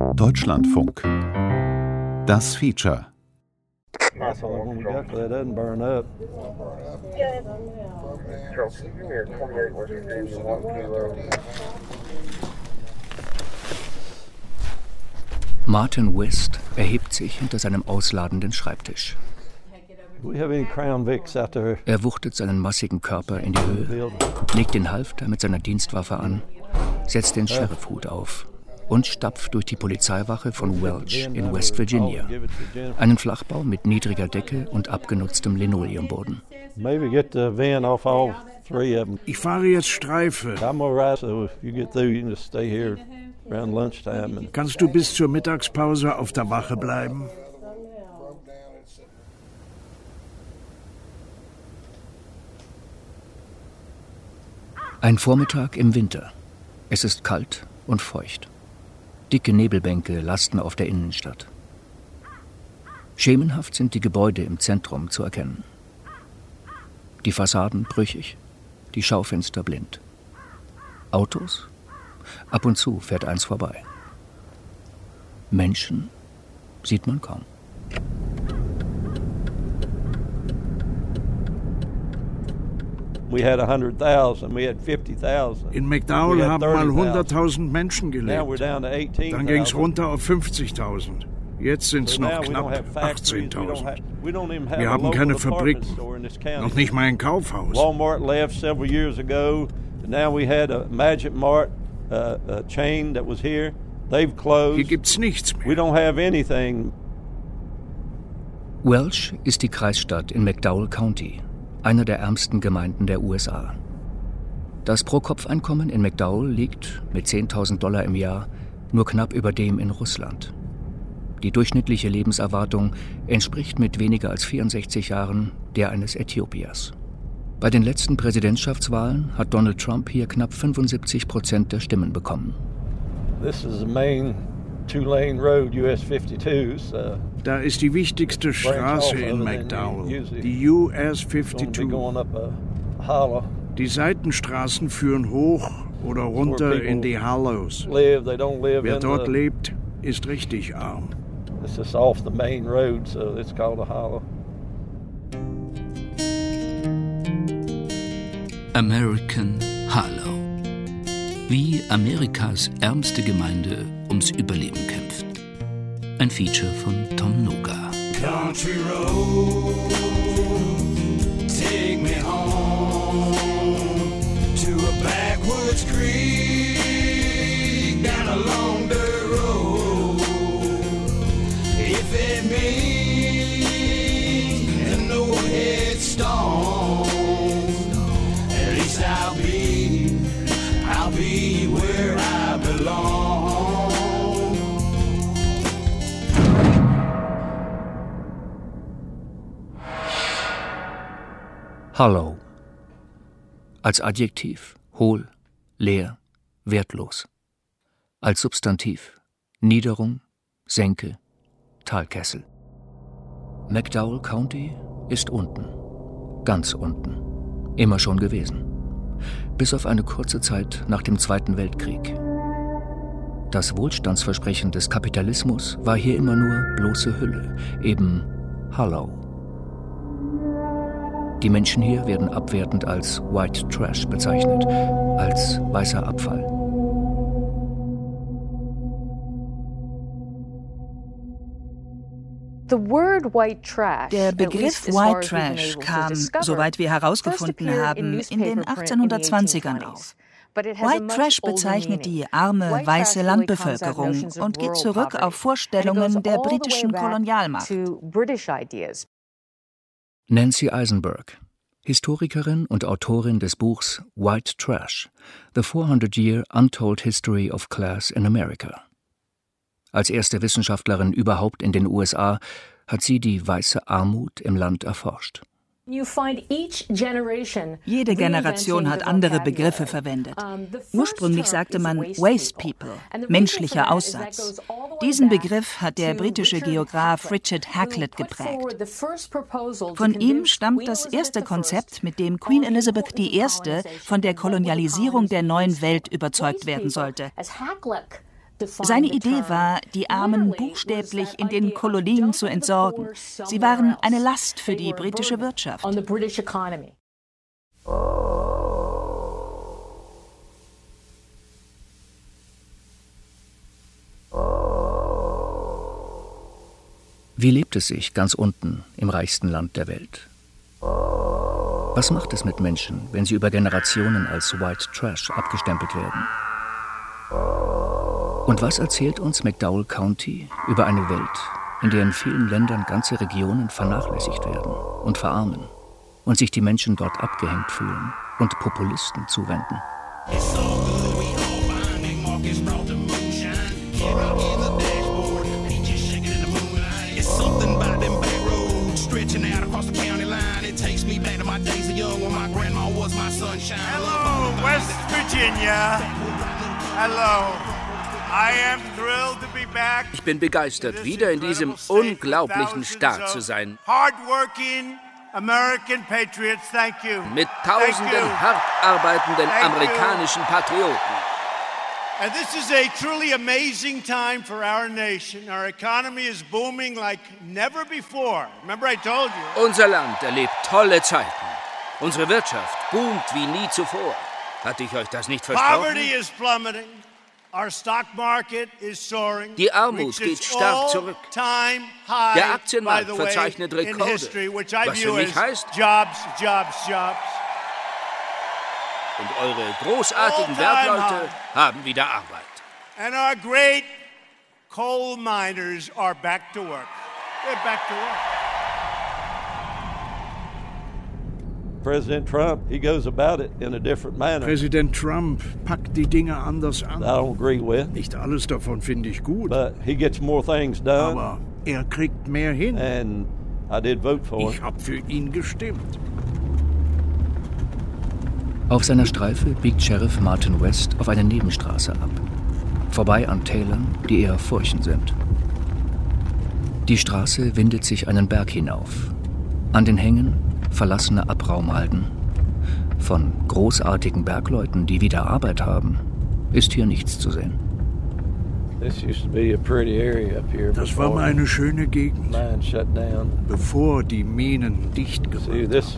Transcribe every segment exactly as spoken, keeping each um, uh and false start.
Deutschlandfunk. Das Feature. Martin West erhebt sich hinter seinem ausladenden Schreibtisch. Er wuchtet seinen massigen Körper in die Höhe, legt den Halfter mit seiner Dienstwaffe an, setzt den Sheriffhut auf und stapft durch die Polizeiwache von Welch in West Virginia, einen Flachbau mit niedriger Decke und abgenutztem Linoleumboden. Ich fahre jetzt Streife. Kannst du bis zur Mittagspause auf der Wache bleiben? Ein Vormittag im Winter. Es ist kalt und feucht. Dicke Nebelbänke lasten auf der Innenstadt. Schemenhaft sind die Gebäude im Zentrum zu erkennen. Die Fassaden brüchig, die Schaufenster blind. Autos? Ab und zu fährt eins vorbei. Menschen sieht man kaum. In McDowell haben mal hunderttausend Menschen gelebt. Dann ging es runter auf fünfzigtausend. Jetzt sind es noch knapp achtzehntausend. Wir haben keine Fabriken, noch nicht mal ein Kaufhaus. Walmart left several years ago. Now we had a Magic Mart uh, a chain that was here. They've closed. Hier gibt's nichts mehr. We don't have anything. Welch ist die Kreisstadt in McDowell County, einer der ärmsten Gemeinden der U S A. Das Pro-Kopf-Einkommen in McDowell liegt mit zehntausend Dollar im Jahr nur knapp über dem in Russland. Die durchschnittliche Lebenserwartung entspricht mit weniger als vierundsechzig Jahren der eines Äthiopiers. Bei den letzten Präsidentschaftswahlen hat Donald Trump hier knapp fünfundsiebzig Prozent der Stimmen bekommen. This is the main two-lane road, U S fifty-two. So da ist die wichtigste Straße in McDowell, die U S fifty-two. Die Seitenstraßen führen hoch oder runter in die Hollows. Wer dort lebt, ist richtig arm. This is off the main road, so it's called a hollow. American Harlow. Wie Amerikas ärmste Gemeinde ums Überleben kämpft. Ein Feature von Tom Noga. Country road, take me home to a backwoods creek down a long dirt road. If it means no headstone, at least I'll be, I'll be where I belong. Hollow. Als Adjektiv hohl, leer, wertlos. Als Substantiv Niederung, Senke, Talkessel. McDowell County ist unten, ganz unten, immer schon gewesen. Bis auf eine kurze Zeit nach dem Zweiten Weltkrieg. Das Wohlstandsversprechen des Kapitalismus war hier immer nur bloße Hülle, eben Hollow. Die Menschen hier werden abwertend als White Trash bezeichnet, als weißer Abfall. Der Begriff White Trash kam, soweit wir herausgefunden haben, in den achtzehnhundertzwanzigern auf. White Trash bezeichnet die arme, weiße Landbevölkerung und geht zurück auf Vorstellungen der britischen Kolonialmacht. Nancy Eisenberg, Historikerin und Autorin des Buchs White Trash, The four hundred year Untold History of Class in America. Als erste Wissenschaftlerin überhaupt in den U S A hat sie die weiße Armut im Land erforscht. Jede Generation hat andere Begriffe verwendet. Ursprünglich sagte man Waste People, menschlicher Aussatz. Diesen Begriff hat der britische Geograph Richard Hakluyt geprägt. Von ihm stammt das erste Konzept, mit dem Queen Elizabeth die Erste von der Kolonialisierung der neuen Welt überzeugt werden sollte. Seine Idee war, die Armen buchstäblich in den Kolonien zu entsorgen. Sie waren eine Last für die britische Wirtschaft. Wie lebt es sich ganz unten im reichsten Land der Welt? Was macht es mit Menschen, wenn sie über Generationen als White Trash abgestempelt werden? Und was erzählt uns McDowell County über eine Welt, in der in vielen Ländern ganze Regionen vernachlässigt werden und verarmen und sich die Menschen dort abgehängt fühlen und Populisten zuwenden? Hello, West Virginia. Hello. I am thrilled to be back. Ich bin begeistert, wieder in diesem unglaublichen Staat zu sein. Hardworking American patriots, thank you. Mit tausenden hart arbeitenden amerikanischen Patrioten. And this is a truly amazing time for our nation. Our economy is booming like never before. Remember I told you. Unser Land erlebt tolle Zeiten. Unsere Wirtschaft boomt wie nie zuvor. Hatte ich euch das nicht versprochen? Poverty is plummeting. Our stock market is soaring. Die Armut geht stark zurück. Der Aktienmarkt verzeichnet Rekorde, was für mich heißt, Jobs, Jobs, Jobs. Und eure großartigen Bergleute haben wieder Arbeit. And our great coal miners are back to work. They're back to work. President Trump, he goes about it in a different manner. Präsident Trump packt die Dinge anders an. I don't agree with. Nicht alles davon finde ich gut. But he gets more things done. Aber er kriegt mehr hin. And I did vote for him. Ich habe für ihn gestimmt. Auf seiner Streife biegt Sheriff Martin West auf eine Nebenstraße ab. Vorbei an Tälern, die eher Furchen sind. Die Straße windet sich einen Berg hinauf. An den Hängen verlassene Abraumhalden. Von großartigen Bergleuten, die wieder Arbeit haben, ist hier nichts zu sehen. Das war mal eine schöne Gegend, bevor die Minen dicht gemacht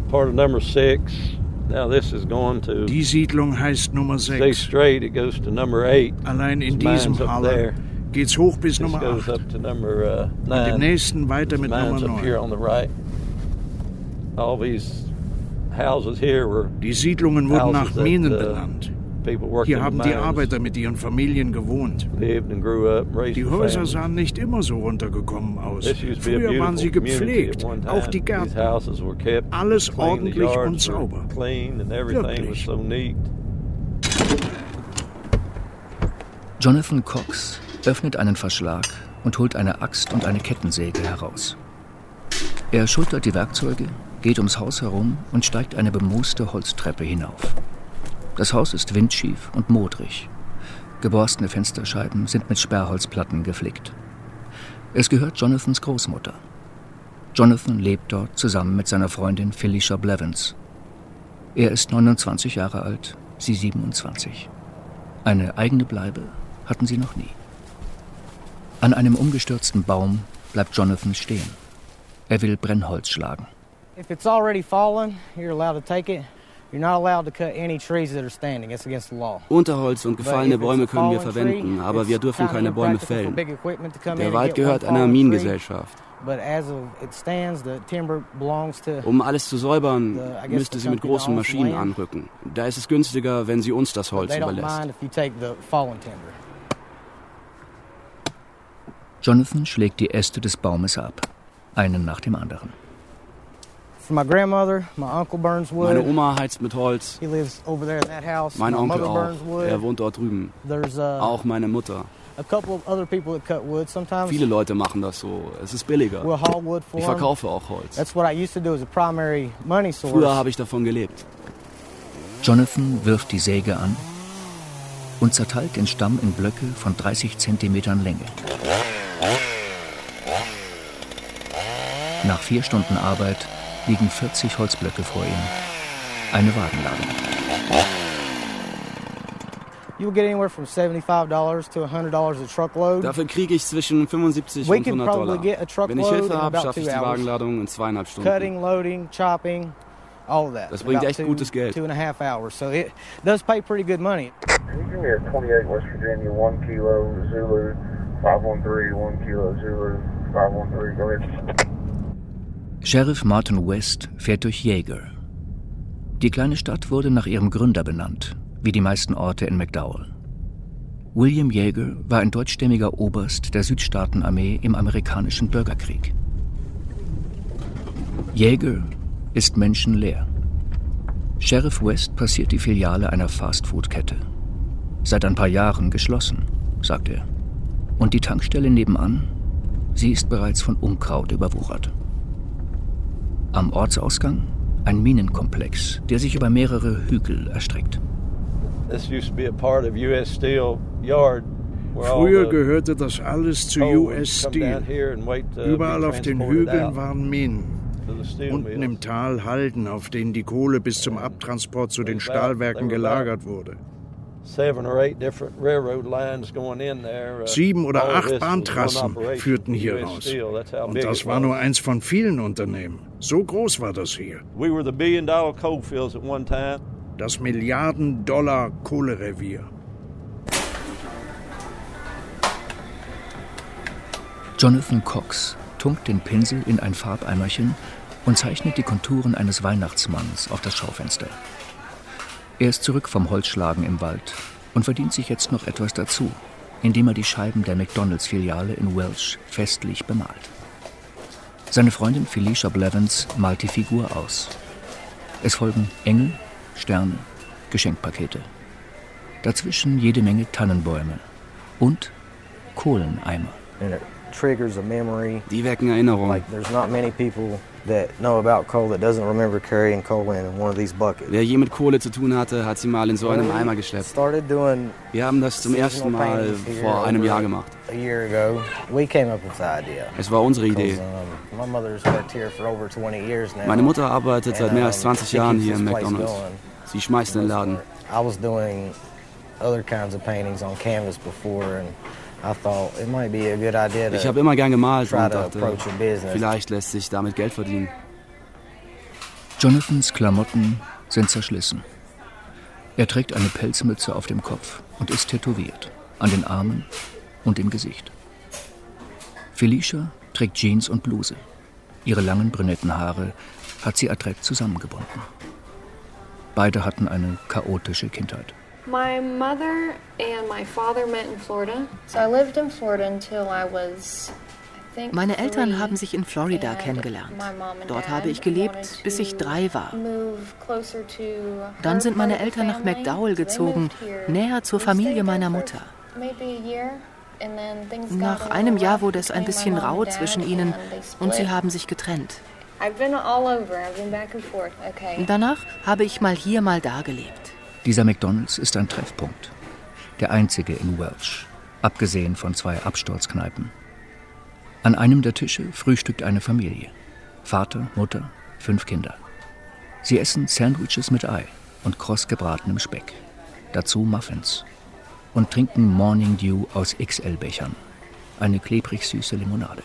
haben. Die Siedlung heißt Nummer sechs. Allein in diesem Halle geht's hoch bis Nummer acht. Und im nächsten weiter mit Nummer neun. Die Siedlungen wurden nach Minen benannt. Hier haben die Arbeiter mit ihren Familien gewohnt. Die Häuser sahen nicht immer so runtergekommen aus. Früher waren sie gepflegt, auch die Gärten. Alles ordentlich und sauber. Wirklich. Jonathan Cox öffnet einen Verschlag und holt eine Axt und eine Kettensäge heraus. Er schultert die Werkzeuge, geht ums Haus herum und steigt eine bemooste Holztreppe hinauf. Das Haus ist windschief und modrig. Geborstene Fensterscheiben sind mit Sperrholzplatten geflickt. Es gehört Jonathans Großmutter. Jonathan lebt dort zusammen mit seiner Freundin Felicia Blevins. Er ist neunundzwanzig Jahre alt, sie siebenundzwanzig. Eine eigene Bleibe hatten sie noch nie. An einem umgestürzten Baum bleibt Jonathan stehen. Er will Brennholz schlagen. If it's already fallen, you're allowed to take it. You're not allowed to cut any trees that are standing. It's against the law. Unterholz und gefallene Bäume können wir verwenden, aber wir dürfen keine Bäume fällen. Der Wald gehört einer Minengesellschaft. Um alles zu säubern, müsste sie mit großen Maschinen anrücken. Da ist es günstiger, wenn sie uns das Holz überlässt. Jonathan schlägt die Äste des Baumes ab, einen nach dem anderen. Meine Oma heizt mit Holz. Mein Onkel auch. Er wohnt dort drüben. Auch meine Mutter. Viele Leute machen das so. Es ist billiger. Ich verkaufe auch Holz. Früher habe ich davon gelebt. Jonathan wirft die Säge an und zerteilt den Stamm in Blöcke von dreißig Zentimetern Länge. Nach vier Stunden Arbeit liegen vierzig Holzblöcke vor ihm. Eine Wagenladung. Dafür kriege ich zwischen fünfundsiebzig und hundert Dollar. Wenn ich Hilfe habe, schaffe ich die Wagenladung in zweieinhalb Stunden. Cutting, loading, chopping, all of that. Das bringt echt gutes Geld. Two and a half hours, so it does pay pretty good money. Can you give me a twenty-eight West Virginia, one kilo Zulu, five one three, one kilo Zulu, five one three, go ahead. Sheriff Martin West fährt durch Yeager. Die kleine Stadt wurde nach ihrem Gründer benannt, wie die meisten Orte in McDowell. William Yeager war ein deutschstämmiger Oberst der Südstaatenarmee im amerikanischen Bürgerkrieg. Yeager ist menschenleer. Sheriff West passiert die Filiale einer Fastfood-Kette. Seit ein paar Jahren geschlossen, sagt er. Und die Tankstelle nebenan, sie ist bereits von Unkraut überwuchert. Am Ortsausgang ein Minenkomplex, der sich über mehrere Hügel erstreckt. Früher gehörte das alles zu U S Steel. Überall auf den Hügeln waren Minen. Unten im Tal Halden, auf denen die Kohle bis zum Abtransport zu den Stahlwerken gelagert wurde. Sieben oder acht Bahntrassen führten hier raus. Und das war nur eins von vielen Unternehmen. So groß war das hier. Das Milliarden-Dollar-Kohlerevier. Jonathan Cox tunkt den Pinsel in ein Farbeimerchen und zeichnet die Konturen eines Weihnachtsmanns auf das Schaufenster. Er ist zurück vom Holzschlagen im Wald und verdient sich jetzt noch etwas dazu, indem er die Scheiben der McDonalds-Filiale in Welch festlich bemalt. Seine Freundin Felicia Blevins malt die Figur aus. Es folgen Engel, Sterne, Geschenkpakete. Dazwischen jede Menge Tannenbäume und Kohleneimer. Die wecken Erinnerungen. Wer je mit Kohle zu tun hatte, hat sie mal in so einem Eimer geschleppt. Wir haben das zum ersten Mal vor einem Jahr gemacht. Es war unsere Idee. Meine Mutter arbeitet seit mehr als zwanzig Jahren hier im McDonalds. Sie schmeißt den Laden. Ich habe immer gern gemalt und dachte, vielleicht lässt sich damit Geld verdienen. Jonathans Klamotten sind zerschlissen. Er trägt eine Pelzmütze auf dem Kopf und ist tätowiert, an den Armen und im Gesicht. Felicia trägt Jeans und Bluse. Ihre langen brünetten Haare hat sie adrett zusammengebunden. Beide hatten eine chaotische Kindheit. My mother and my father met in Florida. So I lived in Florida until I was, I think, Meine Eltern haben sich in Florida kennengelernt. Dort habe ich gelebt, bis ich drei war. Dann sind meine Eltern nach McDowell gezogen, näher zur Familie meiner Mutter. Nach einem Jahr wurde es ein bisschen rau zwischen ihnen und sie haben sich getrennt. Danach habe ich mal hier, mal da gelebt. Dieser McDonalds ist ein Treffpunkt. Der einzige in Welch, abgesehen von zwei Absturzkneipen. An einem der Tische frühstückt eine Familie. Vater, Mutter, fünf Kinder. Sie essen Sandwiches mit Ei und kross gebratenem Speck. Dazu Muffins. Und trinken Morning Dew aus X L-Bechern. Eine klebrig süße Limonade.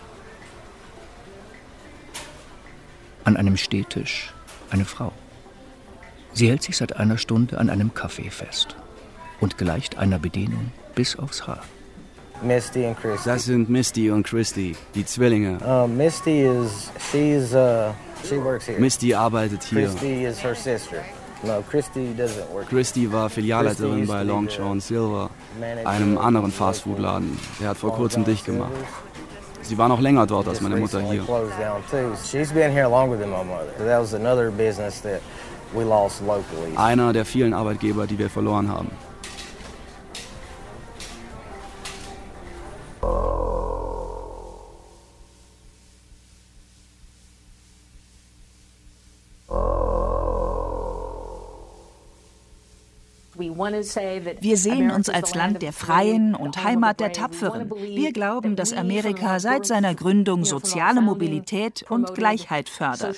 An einem Stehtisch eine Frau. Sie hält sich seit einer Stunde an einem Kaffee fest und gleicht einer Bedienung bis aufs Haar. Misty and Christy. Das sind Misty und Christy, die Zwillinge. Uh, Misty is, she's, uh, she works here. Misty arbeitet hier. Christy is her sister. No, Christy doesn't work. Christy war Filialleiterin bei Long John Silver, einem anderen Fastfood-Laden. Der hat vor kurzem dicht gemacht. Sie war noch länger dort als meine Mutter hier. She's been here longer than my mother. That was another business that we lost locally. Einer der vielen Arbeitgeber, die wir verloren haben. Wir sehen uns als Land der Freien und Heimat der Tapferen. Wir glauben, dass Amerika seit seiner Gründung soziale Mobilität und Gleichheit fördert.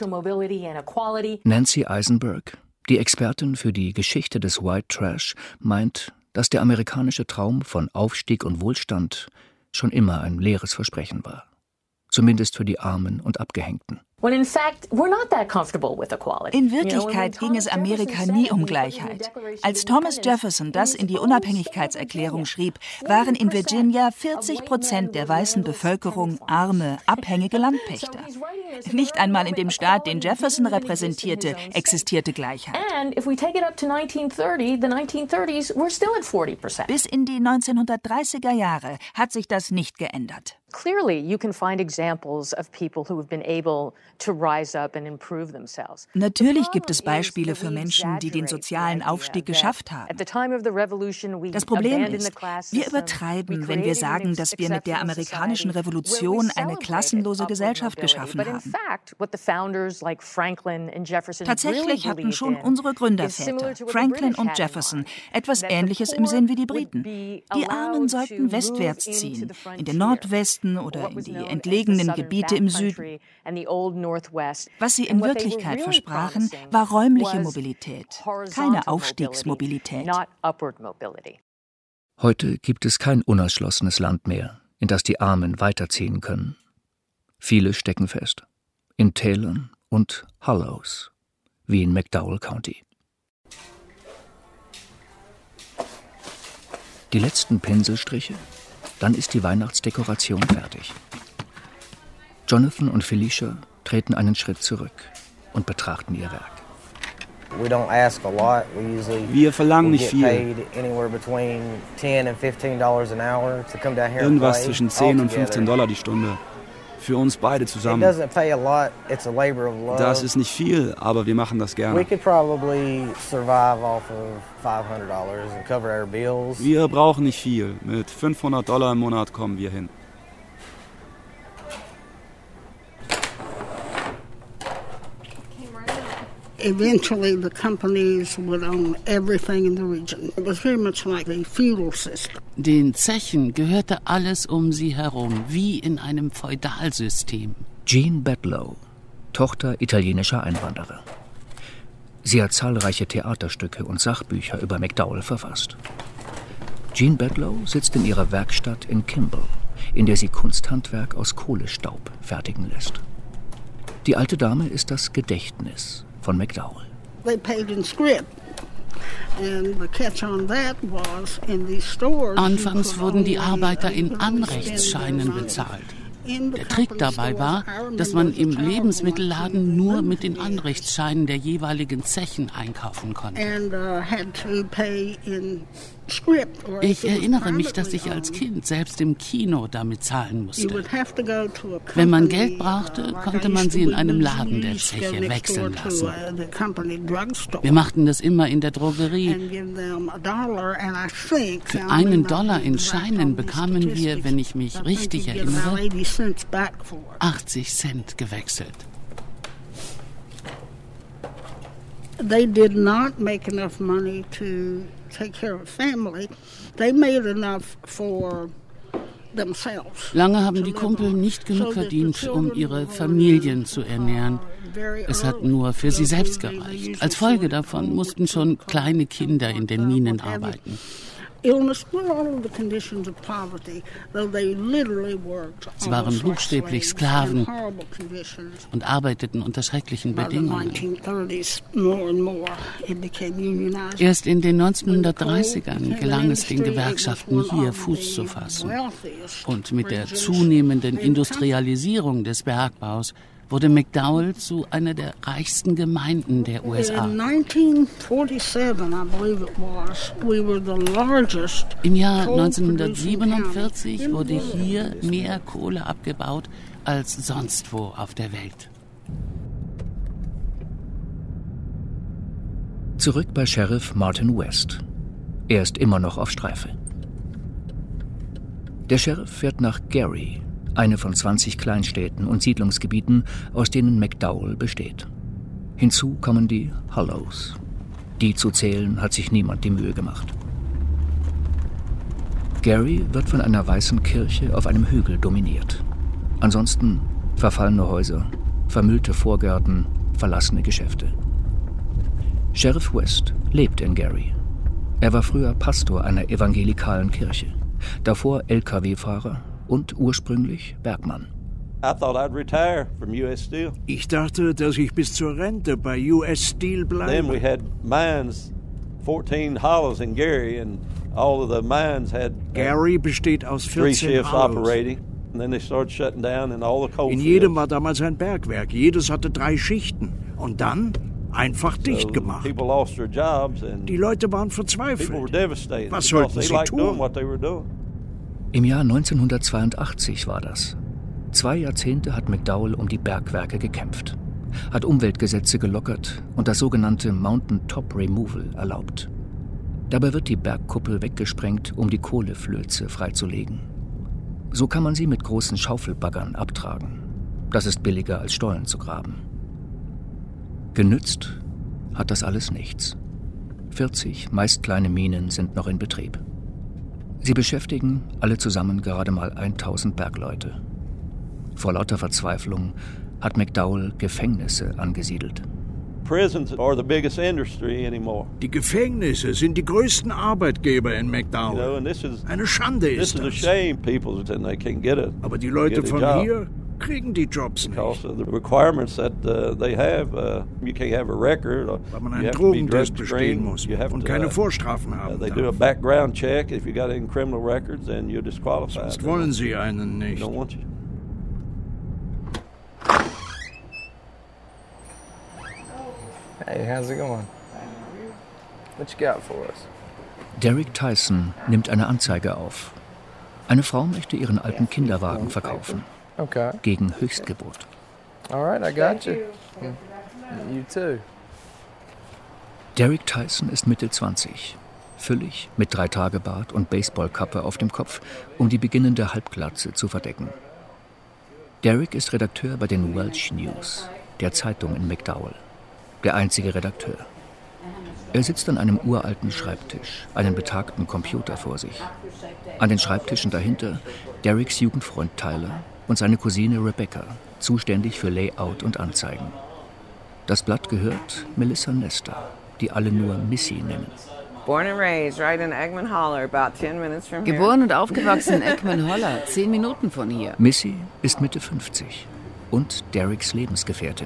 Nancy Eisenberg, die Expertin für die Geschichte des White Trash, meint, dass der amerikanische Traum von Aufstieg und Wohlstand schon immer ein leeres Versprechen war. Zumindest für die Armen und Abgehängten. In Wirklichkeit ging es Amerika nie um Gleichheit. Als Thomas Jefferson das in die Unabhängigkeitserklärung schrieb, waren in Virginia vierzig Prozent der weißen Bevölkerung arme, abhängige Landpächter. Nicht einmal in dem Staat, den Jefferson repräsentierte, existierte Gleichheit. Bis in die neunzehnhundertdreißiger Jahre hat sich das nicht geändert. Natürlich gibt es Beispiele für Menschen, die den sozialen Aufstieg geschafft haben. Das Problem ist, wir übertreiben, wenn wir sagen, dass wir mit der amerikanischen Revolution eine klassenlose Gesellschaft geschaffen haben. Tatsächlich hatten schon unsere Gründerväter, Franklin und Jefferson, etwas Ähnliches im Sinn wie die Briten. Die Armen sollten westwärts ziehen, in den Nordwesten oder in die entlegenen Gebiete im Süden. Was sie in Wirklichkeit versprachen, war räumliche Mobilität, keine Aufstiegsmobilität. Heute gibt es kein unerschlossenes Land mehr, in das die Armen weiterziehen können. Viele stecken fest. In Tälern und Hollows, wie in McDowell County. Die letzten Pinselstriche, dann ist die Weihnachtsdekoration fertig. Jonathan und Felicia treten einen Schritt zurück und betrachten ihr Werk. Wir verlangen nicht viel. Irgendwas zwischen zehn und fünfzehn Dollar die Stunde. Für uns beide zusammen. Das ist nicht viel, aber wir machen das gerne. Wir brauchen nicht viel. Mit fünfhundert Dollar im Monat kommen wir hin. Eventually, the companies would own everything in the region. It was very much like a feudal system. Den Zechen gehörte alles um sie herum, wie in einem Feudalsystem. Jean Bedlow, Tochter italienischer Einwanderer. Sie hat zahlreiche Theaterstücke und Sachbücher über McDowell verfasst. Jean Bedlow sitzt in ihrer Werkstatt in Kimball, in der sie Kunsthandwerk aus Kohlestaub fertigen lässt. Die alte Dame ist das Gedächtnis von McDowell. Anfangs wurden die Arbeiter in Anrechtsscheinen bezahlt. Der Trick dabei war, dass man im Lebensmittelladen nur mit den Anrechtsscheinen der jeweiligen Zechen einkaufen konnte. Ich erinnere mich, dass ich als Kind selbst im Kino damit zahlen musste. Wenn man Geld brauchte, konnte man sie in einem Laden der Zeche wechseln lassen. Wir machten das immer in der Drogerie. Für einen Dollar in Scheinen bekamen wir, wenn ich mich richtig erinnere, achtzig Cent gewechselt. They did not make enough money to take care of family. They made enough for themselves. Lange haben die Kumpel nicht genug verdient, um ihre Familien zu ernähren. Es hat nur für sie selbst gereicht. Als Folge davon mussten schon kleine Kinder in den Minen arbeiten. Sie waren buchstäblich Sklaven und arbeiteten unter schrecklichen Bedingungen. Erst in den neunzehnhundertdreißigern gelang es den Gewerkschaften, hier Fuß zu fassen. Und mit der zunehmenden Industrialisierung des Bergbaus wurde McDowell zu einer der reichsten Gemeinden der U S A. Im Jahr neunzehnhundertsiebenundvierzig wurde hier mehr Kohle abgebaut als sonst wo auf der Welt. Zurück bei Sheriff Martin West. Er ist immer noch auf Streife. Der Sheriff fährt nach Gary, eine von zwanzig Kleinstädten und Siedlungsgebieten, aus denen McDowell besteht. Hinzu kommen die Hollows. Die zu zählen hat sich niemand die Mühe gemacht. Gary wird von einer weißen Kirche auf einem Hügel dominiert. Ansonsten verfallene Häuser, vermüllte Vorgärten, verlassene Geschäfte. Sheriff West lebt in Gary. Er war früher Pastor einer evangelikalen Kirche, davor L K W-Fahrer und ursprünglich Bergmann. Ich dachte, dass ich bis zur Rente bei U S Steel bleibe. Then we had mines, fourteen hollows in Gary, and all of the mines had Gary besteht aus vierzehn Hollows. In jedem war damals ein Bergwerk. Jedes hatte drei Schichten. Und dann einfach dicht gemacht. Die Leute waren verzweifelt. Was sollten sie tun? Im Jahr neunzehnhundertzweiundachtzig war das. Zwei Jahrzehnte hat McDowell um die Bergwerke gekämpft, hat Umweltgesetze gelockert und das sogenannte Mountain Top Removal erlaubt. Dabei wird die Bergkuppel weggesprengt, um die Kohleflöze freizulegen. So kann man sie mit großen Schaufelbaggern abtragen. Das ist billiger als Stollen zu graben. Genützt hat das alles nichts. vierzig meist kleine Minen sind noch in Betrieb. Sie beschäftigen alle zusammen gerade mal tausend Bergleute. Vor lauter Verzweiflung hat McDowell Gefängnisse angesiedelt. Die Gefängnisse sind die größten Arbeitgeber in McDowell. Eine Schande ist das. Aber die Leute von hier kriegen die Jobs nicht. Weil man einen Drogentest bestehen muss und keine Vorstrafen haben darf. Sonst wollen sie einen nicht. Hey, how's it going? What you got for us? Derek Tyson nimmt eine Anzeige auf. Eine Frau möchte ihren alten Kinderwagen verkaufen. Okay. Gegen Höchstgebot. All right, I got you. You too. Derek Tyson ist Mitte zwanzig. Füllig, mit Dreitagebart und Baseballkappe auf dem Kopf, um die beginnende Halbglatze zu verdecken. Derek ist Redakteur bei den Welsh News, der Zeitung in McDowell. Der einzige Redakteur. Er sitzt an einem uralten Schreibtisch, einen betagten Computer vor sich. An den Schreibtischen dahinter Dereks Jugendfreund Tyler und seine Cousine Rebecca, zuständig für Layout und Anzeigen. Das Blatt gehört Melissa Nestor, die alle nur Missy nennen. Geboren und aufgewachsen in Ekman Holler, zehn Minuten von hier. Missy ist Mitte fünfzig und Dereks Lebensgefährtin.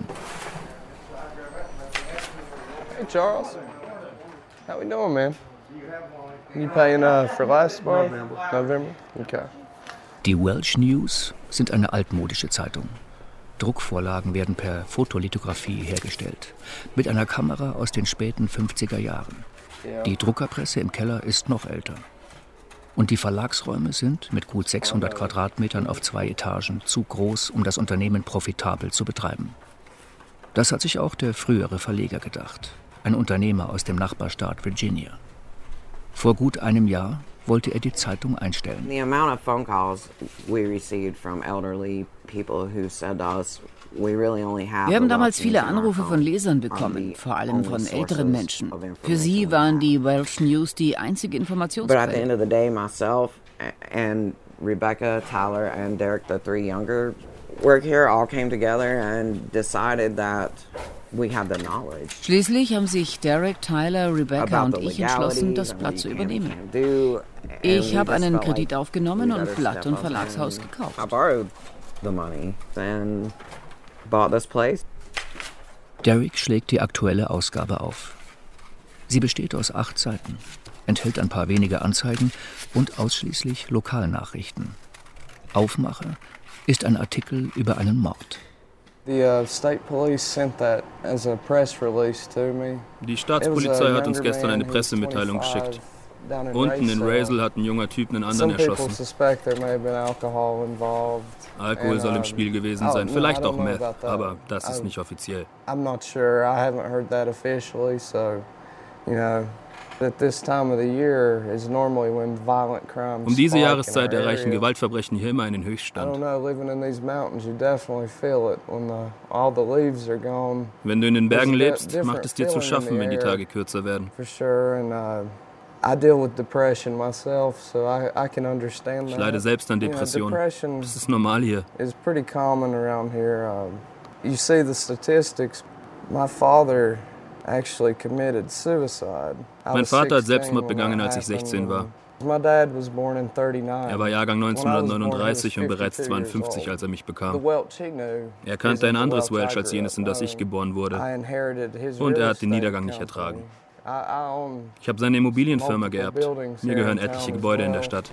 Hey Charles, how we doing, man? You paying uh, for last month? November? Okay. Die Welsh News sind eine altmodische Zeitung. Druckvorlagen werden per Fotolithografie hergestellt, mit einer Kamera aus den späten fünfziger Jahren. Die Druckerpresse im Keller ist noch älter. Und die Verlagsräume sind mit gut sechshundert Quadratmetern auf zwei Etagen zu groß, um das Unternehmen profitabel zu betreiben. Das hat sich auch der frühere Verleger gedacht, ein Unternehmer aus dem Nachbarstaat Virginia. Vor gut einem Jahr wollte er die Zeitung einstellen. The amount of phone calls we received from elderly people who said to us, we really only have. Wir haben damals viele Anrufe von Lesern bekommen, vor allem von älteren Menschen. Für sie waren die Welsh News die einzige Informationsquelle. But at the end of the day, myself and Rebecca, Tyler and Derek, the three younger work here, all came together and decided that we have the knowledge. Schließlich haben sich Derek, Tyler, Rebecca und ich entschlossen, das Blatt zu übernehmen. Ich habe einen Kredit aufgenommen und Blatt- und Verlagshaus gekauft. Derek schlägt die aktuelle Ausgabe auf. Sie besteht aus acht Seiten, enthält ein paar wenige Anzeigen und ausschließlich Lokalnachrichten. Aufmacher ist ein Artikel über einen Mord. The uh, state police sent that as a press release to me. Die Staatspolizei hat uns gestern eine Pressemitteilung geschickt. Unten in Razel hat ein junger Typ einen anderen erschossen. Alkohol soll im Spiel gewesen sein, vielleicht auch Meth, aber das ist nicht offiziell. I'm not sure. I haven't heard that officially, so you know. Um diese Jahreszeit erreichen Gewaltverbrechen hier immer einen Höchststand. Wenn du in den Bergen lebst, macht es dir zu schaffen, wenn die Tage kürzer werden. Ich leide selbst an Depressionen. Das ist normal hier. Mein Vater hat Selbstmord begangen, als ich sechzehn war. Er war Jahrgang neunzehnhundertneununddreißig und bereits zweiundfünfzig, als er mich bekam. Er kannte ein anderes Welsh als jenes, in das ich geboren wurde. Und er hat den Niedergang nicht ertragen. Ich habe seine Immobilienfirma geerbt. Mir gehören etliche Gebäude in der Stadt.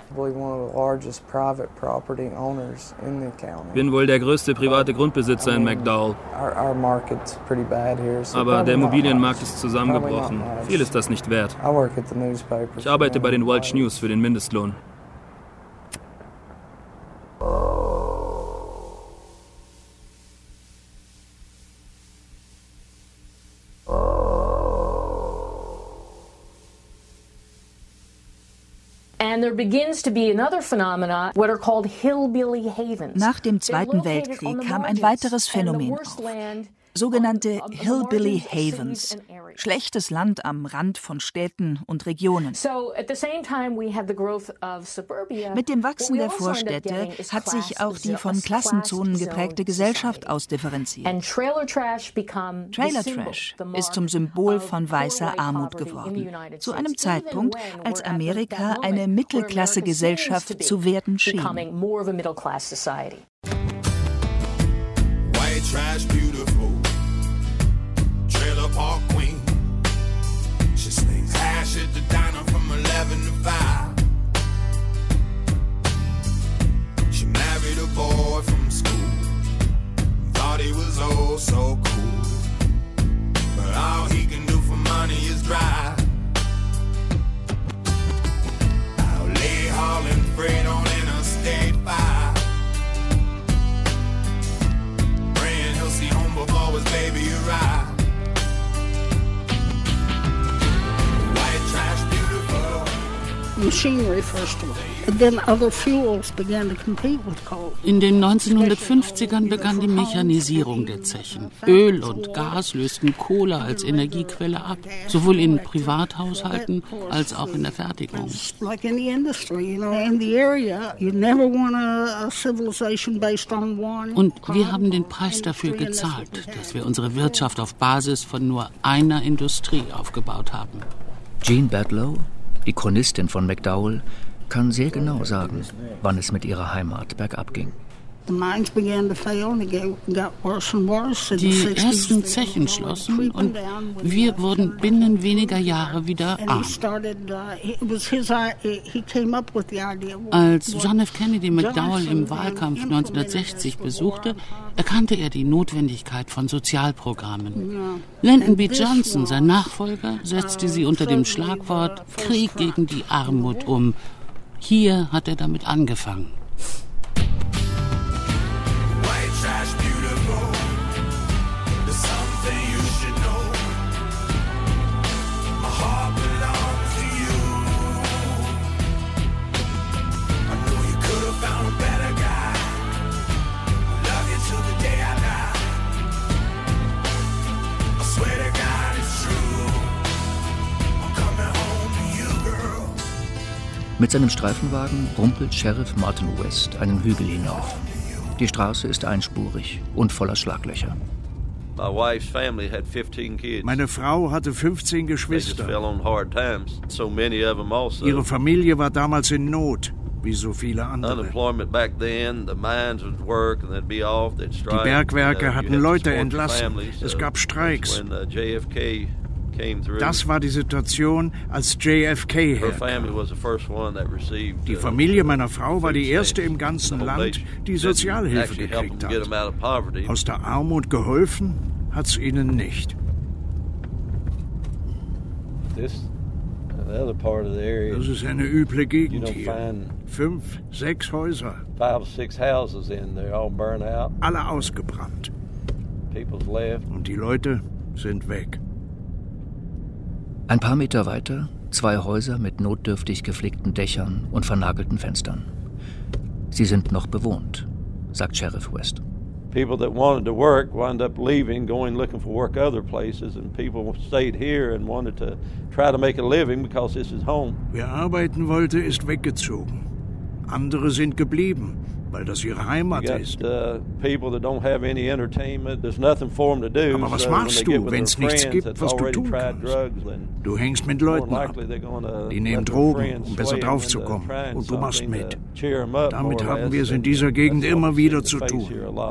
Bin wohl der größte private Grundbesitzer in McDowell. Aber der Immobilienmarkt ist zusammengebrochen. Viel ist das nicht wert. Ich arbeite bei den Welsh News für den Mindestlohn. Nach dem Zweiten Weltkrieg kam ein weiteres Phänomen auf. Sogenannte Hillbilly Havens, schlechtes Land am Rand von Städten und Regionen. Mit dem Wachsen der Vorstädte hat sich auch die von Klassenzonen geprägte Gesellschaft ausdifferenziert. Trailer Trash ist zum Symbol von weißer Armut geworden, zu einem Zeitpunkt, als Amerika eine Mittelklasse-Gesellschaft zu werden schien. Trash beautiful, trailer park queen. She slings hash at the diner from eleven to five. She married a boy from school, thought he was oh so cool, but all he can do for money is drive. I'll lay hauling freight on Interstate five. See home before his baby arrived. White trash beautiful. Machinery first of all. And then other fuels began to compete with coal. In den neunzehnhundertfünfzigern begann die Mechanisierung der Zechen. Öl und Gas lösten Kohle als Energiequelle ab, sowohl in Privathaushalten als auch in der Fertigung. Und wir haben den Preis dafür gezahlt, dass wir unsere Wirtschaft auf Basis von nur einer Industrie aufgebaut haben. Jean Badlow, die Chronistin von McDowell, kann sehr genau sagen, wann es mit ihrer Heimat bergab ging. Die ersten Zechen schlossen und wir wurden binnen weniger Jahre wieder arm. Als John F. Kennedy McDowell im Wahlkampf neunzehnhundertsechzig besuchte, erkannte er die Notwendigkeit von Sozialprogrammen. Lyndon B. Johnson, sein Nachfolger, setzte sie unter dem Schlagwort Krieg gegen die Armut um. Hier hat er damit angefangen. Mit seinem Streifenwagen rumpelt Sheriff Martin West einen Hügel hinauf. Die Straße ist einspurig und voller Schlaglöcher. Meine Frau hatte fünfzehn Geschwister. Ihre Familie war damals in Not, wie so viele andere. Die Bergwerke hatten Leute entlassen. Es gab Streiks. Das war die Situation, als J F K herkam. Die Familie meiner Frau war die erste im ganzen Land, die Sozialhilfe gekriegt hat. Aus der Armut geholfen hat's ihnen nicht. Das ist eine üble Gegend hier. Fünf, sechs Häuser. Alle ausgebrannt. Und die Leute sind weg. Ein paar Meter weiter zwei Häuser mit notdürftig geflickten Dächern und vernagelten Fenstern. Sie sind noch bewohnt, sagt Sheriff West. People that wanted to work wound up leaving, going looking for work other places, and people stayed here and wanted to try to make a living because this is home. Wer arbeiten wollte, ist weggezogen. Andere sind geblieben, weil das ihre Heimat got, ist. Uh, people that don't have any entertainment, there's nothing for them to do. Aber was so machst du, wenn es nichts gibt, was du tun kannst? Du hängst mit Leuten ab. Die nehmen Drogen, um besser draufzukommen. Und du machst mit. Damit haben wir es in dieser Gegend immer wieder zu tun.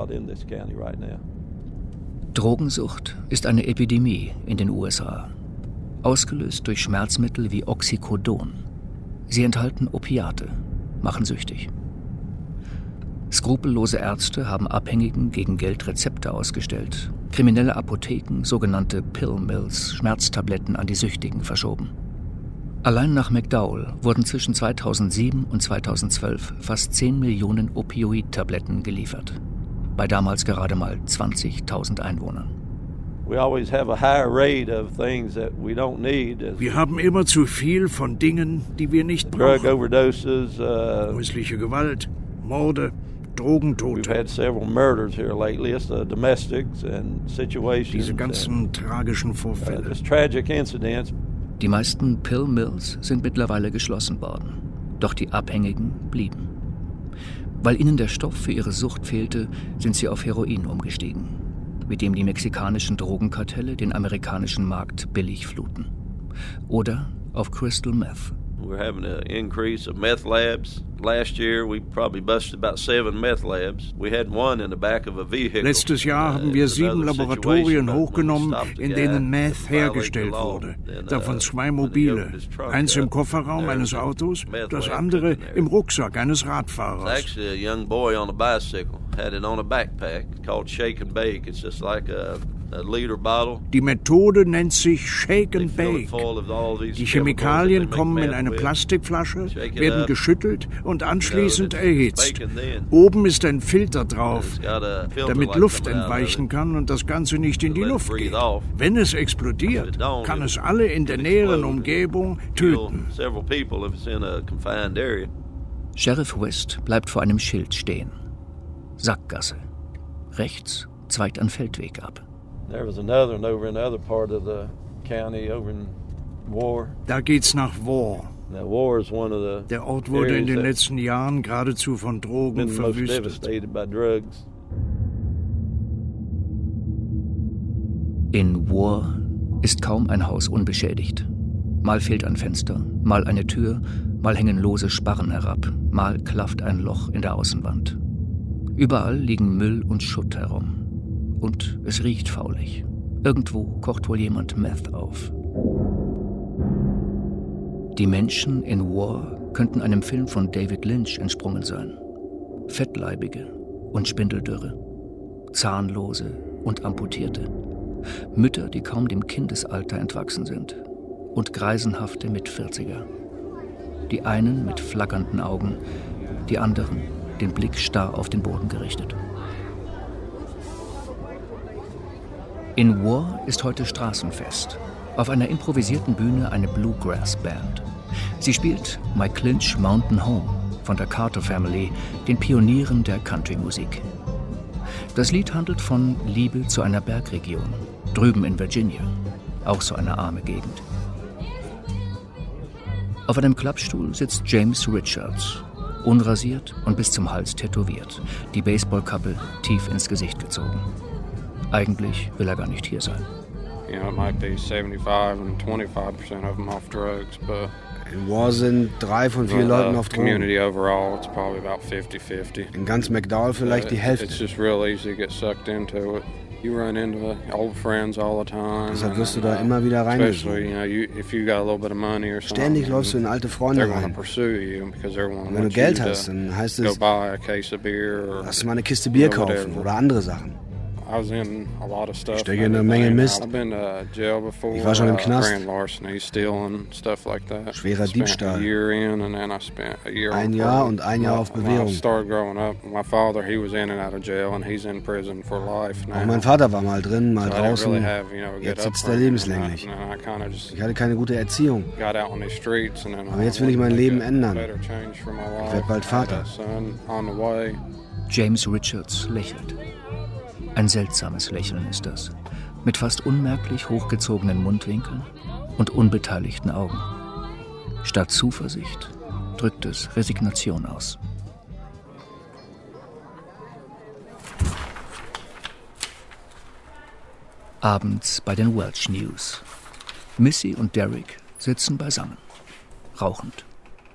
Drogensucht ist eine Epidemie in den U S A, ausgelöst durch Schmerzmittel wie Oxycodon. Sie enthalten Opiate, machen süchtig. Skrupellose Ärzte haben Abhängigen gegen Geld Rezepte ausgestellt, kriminelle Apotheken sogenannte Pill Mills, Schmerztabletten an die Süchtigen verschoben. Allein nach McDowell wurden zwischen zweitausendsieben und zweitausendzwölf fast zehn Millionen Opioid-Tabletten geliefert, bei damals gerade mal zwanzigtausend Einwohnern. Wir haben immer zu viel von Dingen, die wir nicht brauchen. Drug overdoses, uh, häusliche Gewalt, Morde, Drogentote. We've had several murders here lately. It's the domestics and situations. Diese ganzen and, tragischen Vorfälle. Uh, just tragic incidents. Die meisten Pill Mills sind mittlerweile geschlossen worden. Doch die Abhängigen blieben. Weil ihnen der Stoff für ihre Sucht fehlte, sind sie auf Heroin umgestiegen, mit dem die mexikanischen Drogenkartelle den amerikanischen Markt billig fluten. Oder auf Crystal Meth. We're having an increase of meth labs. Last year we probably busted about seven meth labs. We had one in the back of a vehicle. Letztes Jahr haben wir sieben Laboratorien hochgenommen, in denen Meth hergestellt wurde. Davon zwei mobile. Eins im Kofferraum eines Autos, das andere im Rucksack eines Radfahrers. Actually a young boy on a bicycle had it on a backpack called Shake and Bake. It's just like a Die Methode nennt sich Shake and Bake. Die Chemikalien kommen in eine Plastikflasche, werden geschüttelt und anschließend erhitzt. Oben ist ein Filter drauf, damit Luft entweichen kann und das Ganze nicht in die Luft geht. Wenn es explodiert, kann es alle in der näheren Umgebung töten. Sheriff West bleibt vor einem Schild stehen. Sackgasse. Rechts zweigt ein Feldweg ab. Da geht's nach War. Der Ort wurde in den letzten Jahren geradezu von Drogen verwüstet. In War ist kaum ein Haus unbeschädigt. Mal fehlt ein Fenster, mal eine Tür, mal hängen lose Sparren herab, mal klafft ein Loch in der Außenwand. Überall liegen Müll und Schutt herum. Und es riecht faulig. Irgendwo kocht wohl jemand Meth auf. Die Menschen in War könnten einem Film von David Lynch entsprungen sein. Fettleibige und Spindeldürre. Zahnlose und Amputierte. Mütter, die kaum dem Kindesalter entwachsen sind. Und greisenhafte Mitvierziger. Die einen mit flackernden Augen, die anderen den Blick starr auf den Boden gerichtet. In War ist heute Straßenfest. Auf einer improvisierten Bühne eine Bluegrass-Band. Sie spielt My Clinch Mountain Home von der Carter Family, den Pionieren der Country-Musik. Das Lied handelt von Liebe zu einer Bergregion, drüben in Virginia, auch so eine arme Gegend. Auf einem Klappstuhl sitzt James Richards, unrasiert und bis zum Hals tätowiert, die Baseballkappe tief ins Gesicht gezogen. Eigentlich will er gar nicht hier sein. You know, it might be seventy-five and twenty-five percent of them off drugs, but in War sind drei von vier Leuten auf Drogen. Community overall, it's probably about fifty fifty. In ganz McDowell vielleicht die Hälfte. It's just real easy to get sucked into it. You run into old friends all the time. Deshalb wirst du da immer wieder reingezogen. You know, you, if you got a little bit of money or something. Ständig läufst du in alte Freunde rein. Und wenn du Geld hast, dann heißt es, lass du mal eine Kiste Bier kaufen oder andere Sachen. Ich stecke in einer Menge Mist. Ich war schon im Knast. Schwerer Diebstahl. Ein Jahr und ein Jahr auf Bewährung. Auch mein Vater war mal drin, mal draußen. Jetzt sitzt er lebenslänglich. Ich hatte keine gute Erziehung. Aber jetzt will ich mein Leben ändern. Ich werde bald Vater. James Richards lächelt. Ein seltsames Lächeln ist das, mit fast unmerklich hochgezogenen Mundwinkeln und unbeteiligten Augen. Statt Zuversicht drückt es Resignation aus. Abends bei den Welch News. Missy und Derek sitzen beisammen, rauchend.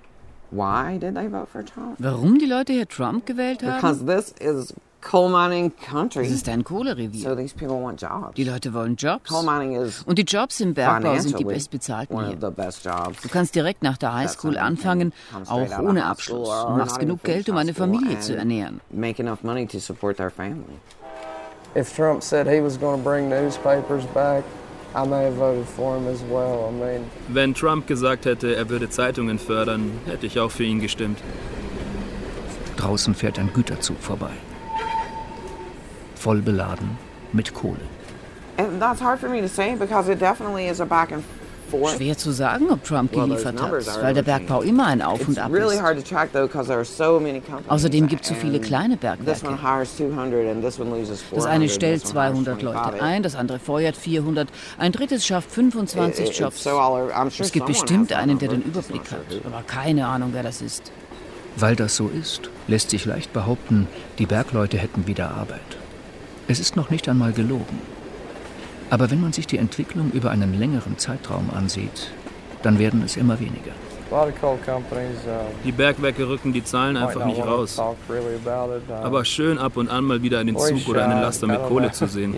Warum die Leute hier Trump gewählt haben? Because this is coal mining country. Das ist ein Kohlerevier. So these people want jobs. Die Leute wollen Jobs. Coal mining is und die Jobs im Bergbau sind die bestbezahlten hier. Du kannst direkt nach der Highschool anfangen, auch ohne Abschluss, und machst genug Geld, um eine Familie zu ernähren. Make enough money to support their family. If Trump said he was going to bring newspapers back, I may have voted for him as well. I mean, wenn Trump gesagt hätte, er würde Zeitungen fördern, hätte ich auch für ihn gestimmt. Draußen fährt ein Güterzug vorbei. Voll beladen mit Kohle. And that's hard for me to say because it definitely is a back and forth. Schwer zu sagen, ob Trump geliefert hat, weil der Bergbau immer ein Auf und Ab ist. Außerdem gibt es so viele kleine Bergwerke. Das eine stellt zweihundert Leute ein, das andere feuert vierhundert, ein drittes schafft fünfundzwanzig Jobs. Es gibt bestimmt einen, der den Überblick hat, aber keine Ahnung, wer das ist. Weil das so ist, lässt sich leicht behaupten, die Bergleute hätten wieder Arbeit. Es ist noch nicht einmal gelogen. Aber wenn man sich die Entwicklung über einen längeren Zeitraum ansieht, dann werden es immer weniger. Die Bergwerke rücken die Zahlen einfach nicht raus. Aber schön ab und an mal wieder einen Zug oder einen Laster mit Kohle zu sehen.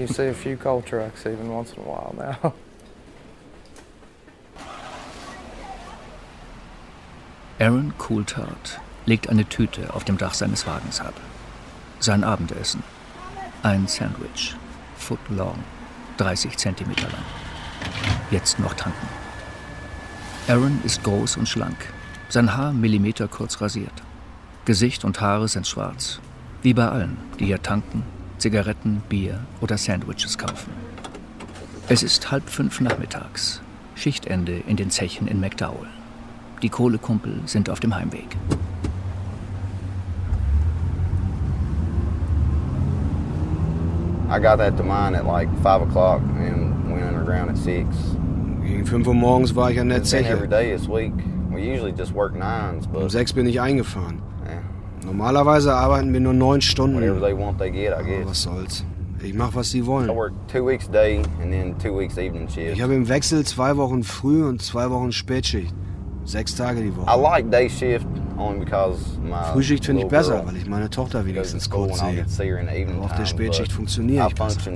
Aaron Coulthard legt eine Tüte auf dem Dach seines Wagens ab. Sein Abendessen. Ein Sandwich. Foot long. dreißig Zentimeter lang. Jetzt noch tanken. Aaron ist groß und schlank. Sein Haar Millimeter kurz rasiert. Gesicht und Haare sind schwarz. Wie bei allen, die hier tanken, Zigaretten, Bier oder Sandwiches kaufen. Es ist halb fünf nachmittags. Schichtende in den Zechen in McDowell. Die Kohlekumpel sind auf dem Heimweg. I got at the mine at like five o'clock and went underground at six. Gegen fünf Uhr morgens war ich an der Zeche. Every day this week. We usually just work nines, but um sechs bin ich eingefahren. Yeah. Normalerweise arbeiten wir nur neun Stunden. Whatever they want, they get, I guess. Aber was soll's? Ich mach, was sie wollen. I work two weeks day and then two weeks evening shift. Ich habe im Wechsel zwei Wochen Früh und zwei Wochen Spätschicht. Sechs Tage die Woche. I like day shift only because my Frühschicht finde ich besser, weil ich meine Tochter wenigstens kurz sehe. Aber auf der Spätschicht funktioniere ich besser.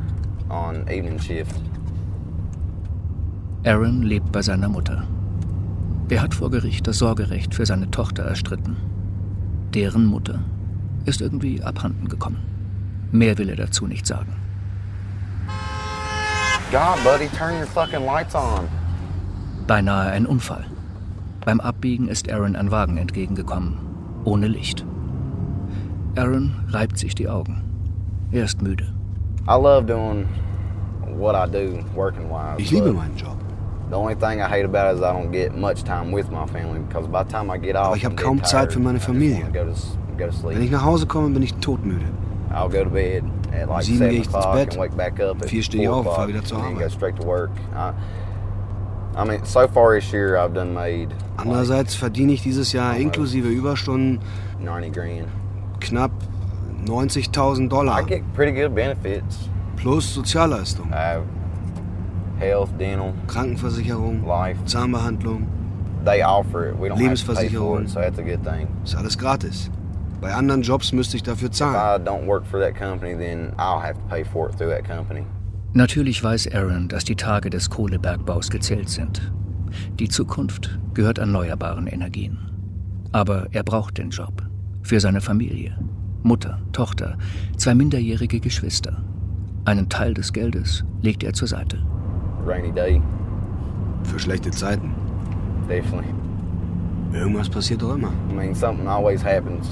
Aaron lebt bei seiner Mutter. Er hat vor Gericht das Sorgerecht für seine Tochter erstritten. Deren Mutter ist irgendwie abhanden gekommen. Mehr will er dazu nicht sagen. God, buddy, turn your fucking lights on. Beinahe ein Unfall. Beim Abbiegen ist Aaron ein Wagen entgegengekommen, ohne Licht. Aaron reibt sich die Augen. Er ist müde. I love doing what I do, working wise. Ich liebe meinen Job. The only thing I hate about it is I don't get much time with my family because by the time I get off, aber ich habe kaum Zeit für meine Familie. Wenn ich nach Hause komme, bin ich todmüde. I'll go to bed at like sieben gehe ich ins Bett. And wake back up at vier stehe ich auf und fahre wieder zur Arbeit. Go straight to work. I, I mean, so far this year I've done made. Andererseits verdiene ich dieses Jahr inklusive Überstunden ninety grand. Knapp neunzigtausend Dollar. I get pretty good benefits. Plus Sozialleistung. Uh, health, dental, Krankenversicherung, life, Zahnbehandlung. They offer it. We don't Lebensversicherung. Have to pay for it, so that's a good thing. Ist alles gratis. Bei anderen Jobs müsste ich dafür zahlen. If I don't work for that company, then I'll have to pay for it through that company. Natürlich weiß Aaron, dass die Tage des Kohlebergbaus gezählt sind. Die Zukunft gehört erneuerbaren Energien. Aber er braucht den Job. Für seine Familie. Mutter, Tochter, zwei minderjährige Geschwister. Einen Teil des Geldes legt er zur Seite. Rainy day. Für schlechte Zeiten. Definitely. Irgendwas passiert doch immer. I mean, something always happens.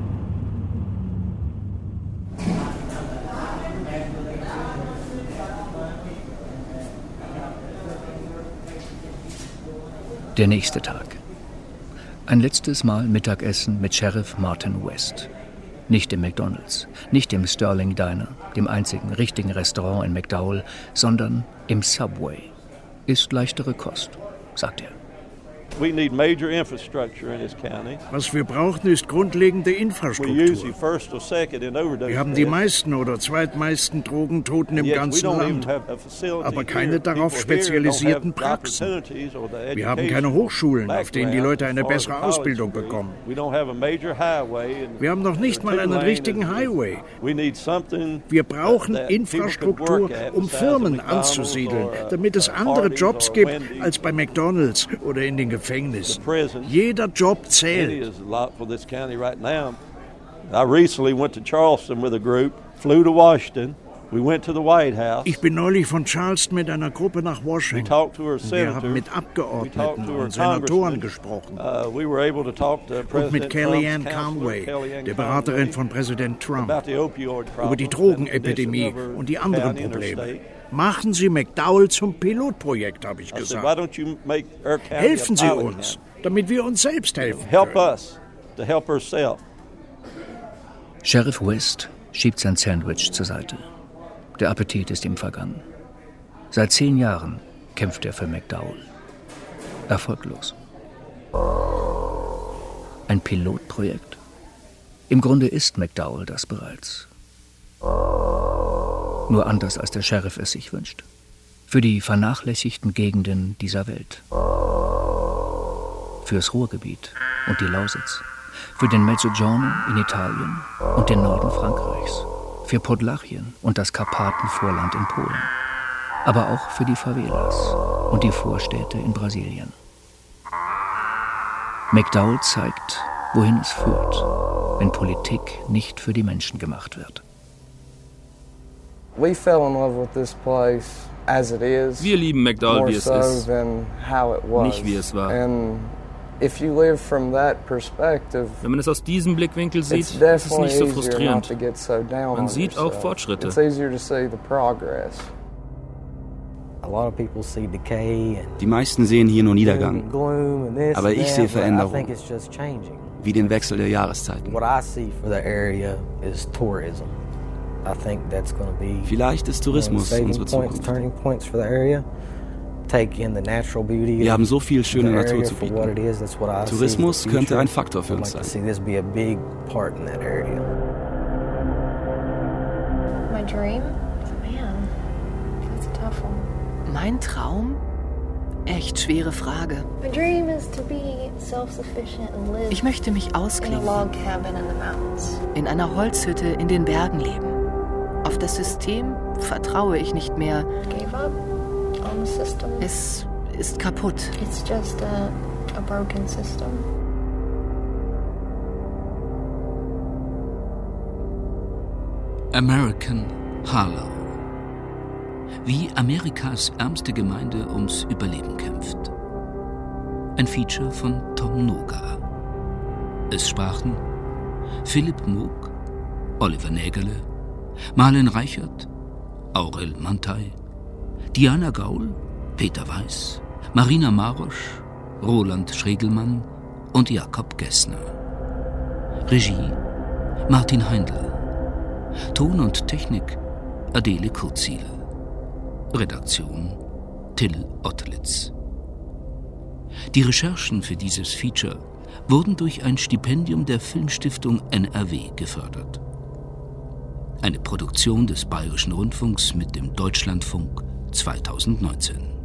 Der nächste Tag. Ein letztes Mal Mittagessen mit Sheriff Martin West. Nicht im McDonald's, nicht im Sterling Diner, dem einzigen richtigen Restaurant in McDowell, sondern im Subway. Ist leichtere Kost, sagt er. We need major infrastructure in this county. Was wir brauchen, ist grundlegende Infrastruktur. We usually first or second in overdose. Wir haben die meisten oder zweitmeisten Drogentoten im ganzen Land, aber keine darauf spezialisierten Praxen. Wir haben keine Hochschulen, auf denen die Leute eine bessere Ausbildung bekommen. Wir haben noch nicht mal einen richtigen Highway. Wir brauchen Infrastruktur, um Firmen anzusiedeln, damit es andere Jobs gibt als bei McDonald's oder in den Gefängnissen. Jeder Job zählt. I recently went to Charleston with a group, flew to Washington. We went to the White House. Ich bin neulich von Charleston mit einer Gruppe nach Washington. We talked to her senator. Wir haben mit Abgeordneten und Senatoren gesprochen. Uh, we were able to talk to President und mit Kellyanne Conway, der Beraterin von Präsident Trump, über die Drogenepidemie und die anderen Probleme. Machen Sie McDowell zum Pilotprojekt, habe ich gesagt. Helfen Sie uns, damit wir uns selbst helfen können. Help us to help ourselves. Sheriff West schiebt sein Sandwich zur Seite. Der Appetit ist ihm vergangen. Seit zehn Jahren kämpft er für McDowell. Erfolglos. Ein Pilotprojekt? Im Grunde ist McDowell das bereits. Nur anders, als der Sheriff es sich wünscht. Für die vernachlässigten Gegenden dieser Welt. Fürs Ruhrgebiet und die Lausitz. Für den Mezzogiorno in Italien und den Norden Frankreichs. Für Podlachien und das Karpatenvorland in Polen. Aber auch für die Favelas und die Vorstädte in Brasilien. McDowell zeigt, wohin es führt, wenn Politik nicht für die Menschen gemacht wird. We fell in love with this place as it is. Wir lieben McDowell, wie es so ist, than how it was. nicht wie es war. And if you live from that perspective, wenn man es aus diesem Blickwinkel sieht, ist es nicht so frustrierend. Man sieht auch Fortschritte. It's easier to see the progress. Die meisten sehen hier nur Niedergang, aber ich sehe Veränderung, wie den Wechsel der Jahreszeiten. Vielleicht ist Tourismus unsere Zukunft. Wir haben so viel schöne Natur zu bieten. Tourismus könnte ein Faktor für uns sein. Mein Traum? Echt schwere Frage. Ich möchte mich ausklingen, in einer Holzhütte in den Bergen leben. Auf das System vertraue ich nicht mehr. Es ist kaputt. American Harlow. Wie Amerikas ärmste Gemeinde ums Überleben kämpft. Ein Feature von Tom Noga. Es sprachen Philipp Moog, Oliver Nägerle, Marlen Reichert, Aurel Mantei, Diana Gaul, Peter Weiß, Marina Marosch, Roland Schregelmann und Jakob Gessner. Regie Martin Heindl. Ton und Technik Adele Kurziele. Redaktion Till Ottlitz. Die Recherchen für dieses Feature wurden durch ein Stipendium der Filmstiftung N R W gefördert. Eine Produktion des Bayerischen Rundfunks mit dem Deutschlandfunk zweitausendneunzehn.